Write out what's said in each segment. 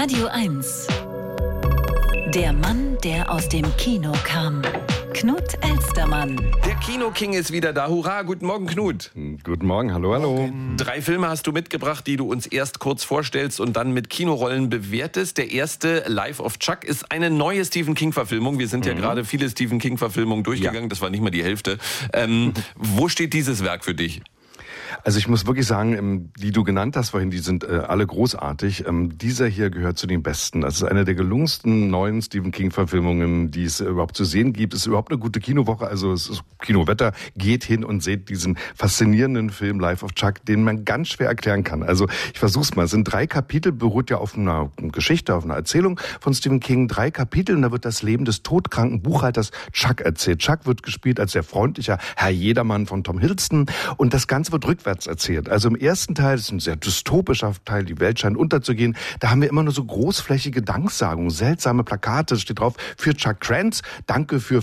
Radio 1. Der Mann, der aus dem Kino kam. Knut Elstermann. Der Kino-King ist wieder da. Hurra, guten Morgen, Knut. Guten Morgen, hallo. 3 Filme hast du mitgebracht, die du uns erst kurz vorstellst und dann mit Kinorollen bewertest. Der erste, Life of Chuck, ist eine neue Stephen King-Verfilmung. Wir sind ja gerade viele Stephen King-Verfilmungen durchgegangen. Das war nicht mal die Hälfte. Wo steht dieses Werk für dich? Also ich muss wirklich sagen, die du genannt hast vorhin, die sind alle großartig. Dieser hier gehört zu den besten. Das ist eine der gelungensten neuen Stephen King-Verfilmungen, die es überhaupt zu sehen gibt. Es ist überhaupt eine gute Kinowoche, also es ist Kinowetter. Geht hin und seht diesen faszinierenden Film Life of Chuck, den man ganz schwer erklären kann. Also ich versuch's mal. Es sind 3 Kapitel, beruht ja auf einer Geschichte, auf einer Erzählung von Stephen King. 3 Kapitel und da wird das Leben des todkranken Buchhalters Chuck erzählt. Chuck wird gespielt als sehr freundlicher Herr Jedermann von Tom Hiddleston und das Ganze wird rückwärts erzählt. Also im ersten Teil, das ist ein sehr dystopischer Teil, die Welt scheint unterzugehen, da haben wir immer nur so großflächige Danksagungen, seltsame Plakate, steht drauf, für Chuck Krantz, danke für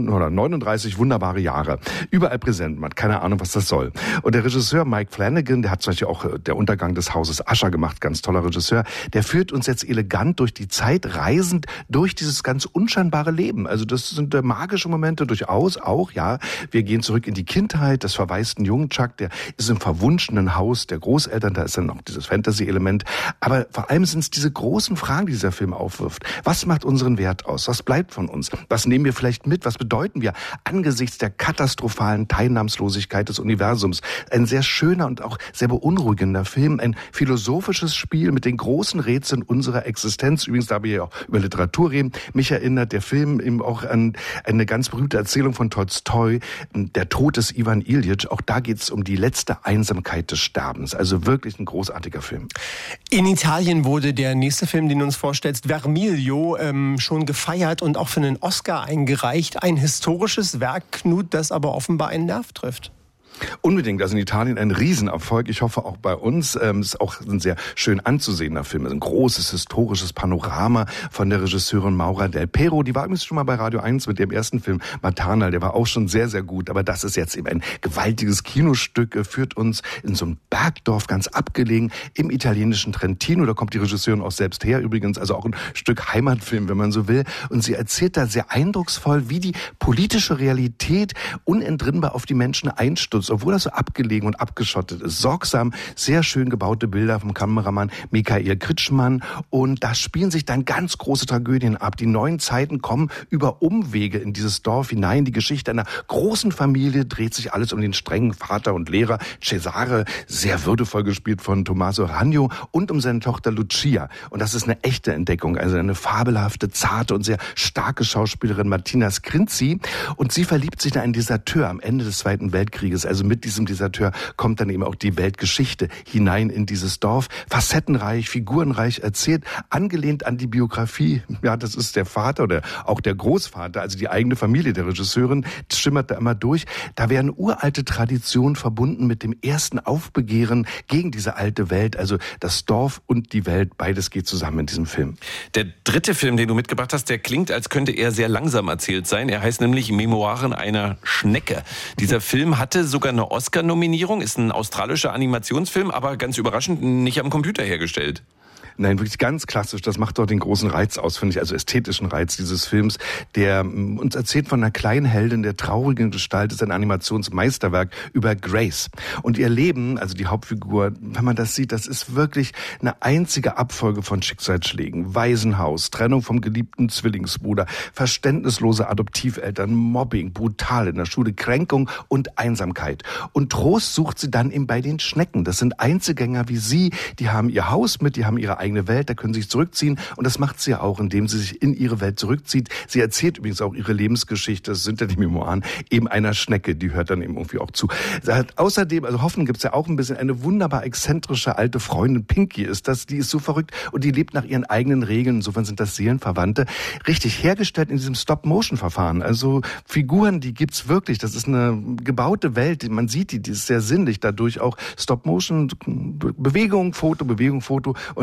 39 wunderbare Jahre. Überall präsent, man hat keine Ahnung, was das soll. Und der Regisseur Mike Flanagan, der hat zum Beispiel auch Der Untergang des Hauses Usher gemacht, ganz toller Regisseur, der führt uns jetzt elegant durch die Zeit, reisend durch dieses ganz unscheinbare Leben. Also das sind magische Momente durchaus auch, ja. Wir gehen zurück in die Kindheit des verwaisten jungen Chuck, der ist im verwunschenen Haus der Großeltern, da ist dann noch dieses Fantasy-Element. Aber vor allem sind es diese großen Fragen, die dieser Film aufwirft. Was macht unseren Wert aus? Was bleibt von uns? Was nehmen wir vielleicht mit? Was bedeuten wir angesichts der katastrophalen Teilnahmslosigkeit des Universums? Ein sehr schöner und auch sehr beunruhigender Film, ein philosophisches Spiel mit den großen Rätseln unserer Existenz. Übrigens, da wir ja auch über Literatur reden, mich erinnert der Film eben auch an eine ganz berühmte Erzählung von Tolstoi, Der Tod des Iwan Iljitsch. Auch da geht es um die letzte Einsamkeit des Sterbens. Also wirklich ein großartiger Film. In Italien wurde der nächste Film, den du uns vorstellst, Vermiglio, schon gefeiert und auch für einen Oscar eingereicht. Ein historisches Werk, Knut, das aber offenbar einen Nerv trifft. Unbedingt, also in Italien ein Riesenerfolg. Ich hoffe auch bei uns. Ist auch ein sehr schön anzusehender Film. Ein großes historisches Panorama von der Regisseurin Maura Del Pero. Die war übrigens schon mal bei Radio 1 mit ihrem ersten Film Maternal. Der war auch schon sehr, sehr gut. Aber das ist jetzt eben ein gewaltiges Kinostück. Führt uns in so ein Bergdorf, ganz abgelegen, im italienischen Trentino. Da kommt die Regisseurin auch selbst her. Übrigens also auch ein Stück Heimatfilm, wenn man so will. Und sie erzählt da sehr eindrucksvoll, wie die politische Realität unentrinnbar auf die Menschen einstürzt, obwohl das so abgelegen und abgeschottet ist. Sorgsam, sehr schön gebaute Bilder vom Kameramann Michael Kritschmann. Und da spielen sich dann ganz große Tragödien ab. Die neuen Zeiten kommen über Umwege in dieses Dorf hinein. Die Geschichte einer großen Familie dreht sich alles um den strengen Vater und Lehrer Cesare, sehr würdevoll gespielt von Tommaso Ragno, und um seine Tochter Lucia. Und das ist eine echte Entdeckung. Also eine fabelhafte, zarte und sehr starke Schauspielerin Martina Scrinzi. Und sie verliebt sich in einen Deserteur am Ende des Zweiten Weltkrieges. Also mit diesem Deserteur kommt dann eben auch die Weltgeschichte hinein in dieses Dorf. Facettenreich, figurenreich erzählt, angelehnt an die Biografie. Ja, das ist der Vater oder auch der Großvater, also die eigene Familie der Regisseurin. Das schimmert da immer durch. Da werden uralte Traditionen verbunden mit dem ersten Aufbegehren gegen diese alte Welt. Also das Dorf und die Welt, beides geht zusammen in diesem Film. Der dritte Film, den du mitgebracht hast, der klingt, als könnte er sehr langsam erzählt sein. Er heißt nämlich Memoiren einer Schnecke. Dieser Film hatte sogar eine Oscar-Nominierung, ist ein australischer Animationsfilm, aber ganz überraschend nicht am Computer hergestellt. Nein, wirklich ganz klassisch. Das macht doch den großen Reiz aus, finde ich, also ästhetischen Reiz dieses Films, der uns erzählt von einer kleinen Heldin der traurigen Gestalt, ist ein Animationsmeisterwerk über Grace. Und ihr Leben, also die Hauptfigur, wenn man das sieht, das ist wirklich eine einzige Abfolge von Schicksalsschlägen. Waisenhaus, Trennung vom geliebten Zwillingsbruder, verständnislose Adoptiveltern, Mobbing, brutal in der Schule, Kränkung und Einsamkeit. Und Trost sucht sie dann eben bei den Schnecken. Das sind Einzelgänger wie sie, die haben ihr Haus mit, die haben ihre eigene Welt, da können sie sich zurückziehen und das macht sie ja auch, indem sie sich in ihre Welt zurückzieht. Sie erzählt übrigens auch ihre Lebensgeschichte, das sind ja die Memoiren, eben einer Schnecke, die hört dann eben irgendwie auch zu. Außerdem, also Hoffnung gibt's ja auch ein bisschen, eine wunderbar exzentrische alte Freundin, Pinky ist das, die ist so verrückt und die lebt nach ihren eigenen Regeln, insofern sind das Seelenverwandte, richtig hergestellt in diesem Stop-Motion-Verfahren, also Figuren, die gibt's wirklich, das ist eine gebaute Welt, man sieht die ist sehr sinnlich, dadurch auch Stop-Motion, Bewegung, Foto und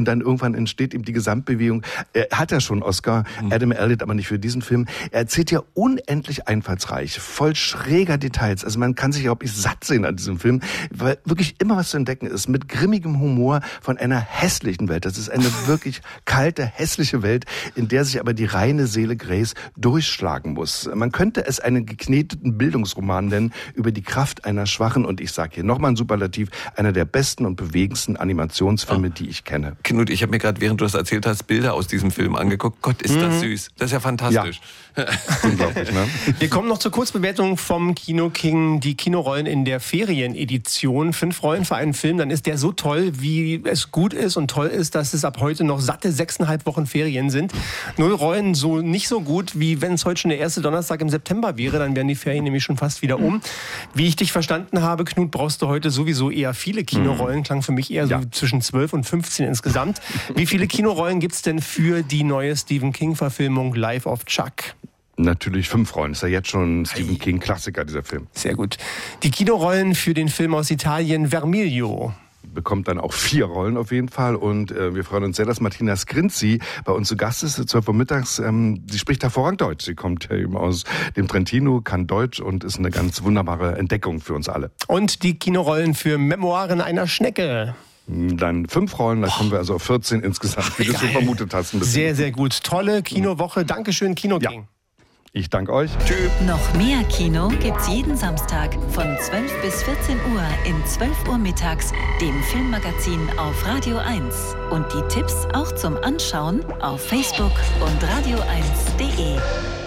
dann irgendwann entsteht ihm die Gesamtbewegung. Er hat ja schon Oscar, Adam Elliott, aber nicht für diesen Film. Er erzählt ja unendlich einfallsreich, voll schräger Details. Also man kann sich überhaupt nicht satt sehen an diesem Film, weil wirklich immer was zu entdecken ist, mit grimmigem Humor von einer hässlichen Welt. Das ist eine wirklich kalte, hässliche Welt, in der sich aber die reine Seele Grace durchschlagen muss. Man könnte es einen gekneteten Bildungsroman nennen über die Kraft einer schwachen, und ich sage hier nochmal ein Superlativ, einer der besten und bewegendsten Animationsfilme, die ich kenne. Knut, ich habe mir gerade, während du das erzählt hast, Bilder aus diesem Film angeguckt. Gott, ist das süß. Das ist ja fantastisch. Ja. Unglaublich, ne? Wir kommen noch zur Kurzbewertung vom Kino King. Die Kinorollen in der Ferienedition. 5 Rollen für einen Film, dann ist der so toll, wie es gut ist und toll ist, dass es ab heute noch satte 6,5 Wochen Ferien sind. 0 Rollen so nicht so gut, wie wenn es heute schon der erste Donnerstag im September wäre. Dann wären die Ferien nämlich schon fast wieder um. Wie ich dich verstanden habe, Knut, brauchst du heute sowieso eher viele Kinorollen. Klang für mich eher so zwischen 12 und 15 insgesamt. Wie viele Kinorollen gibt es denn für die neue Stephen King-Verfilmung Life of Chuck? Natürlich 5 Rollen. Ist ja jetzt schon ein Stephen King-Klassiker, dieser Film. Sehr gut. Die Kinorollen für den Film aus Italien Vermiglio. Bekommt dann auch 4 Rollen auf jeden Fall. Und wir freuen uns sehr, dass Martina Skrinzi bei uns zu Gast ist, 12 Uhr mittags. Sie spricht hervorragend Deutsch. Sie kommt eben aus dem Trentino, kann Deutsch und ist eine ganz wunderbare Entdeckung für uns alle. Und die Kinorollen für Memoiren einer Schnecke. Dann 5 Rollen, da kommen wir also auf 14 insgesamt, wie du schon vermutet hast. Sehr, sehr gut. Tolle Kinowoche. Dankeschön, Kino King. Ja. Ich danke euch. Tschüss. Noch mehr Kino gibt's jeden Samstag von 12 bis 14 Uhr in 12 Uhr mittags, dem Filmmagazin auf Radio 1. Und die Tipps auch zum Anschauen auf Facebook und radio1.de.